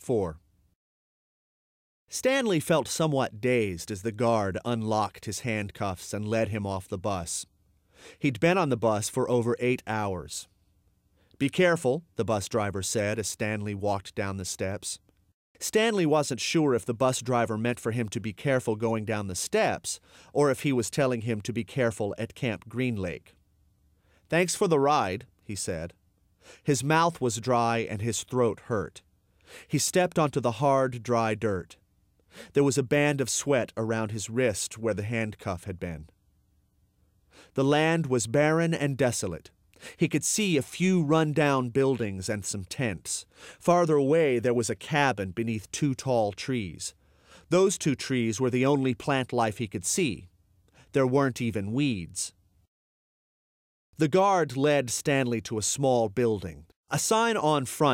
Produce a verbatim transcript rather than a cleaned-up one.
four. Stanley felt somewhat dazed as the guard unlocked his handcuffs and led him off the bus. He'd been on the bus for over eight hours. "Be careful," the bus driver said as Stanley walked down the steps. Stanley wasn't sure if the bus driver meant for him to be careful going down the steps or if he was telling him to be careful at Camp Green Lake. "Thanks for the ride," he said. His mouth was dry and his throat hurt. He stepped onto the hard, dry dirt. There was a band of sweat around his wrist where the handcuff had been. The land was barren and desolate. He could see a few run-down buildings and some tents. Farther away there was a cabin beneath two tall trees. Those two trees were the only plant life he could see. There weren't even weeds. The guard led Stanley to a small building. A sign on front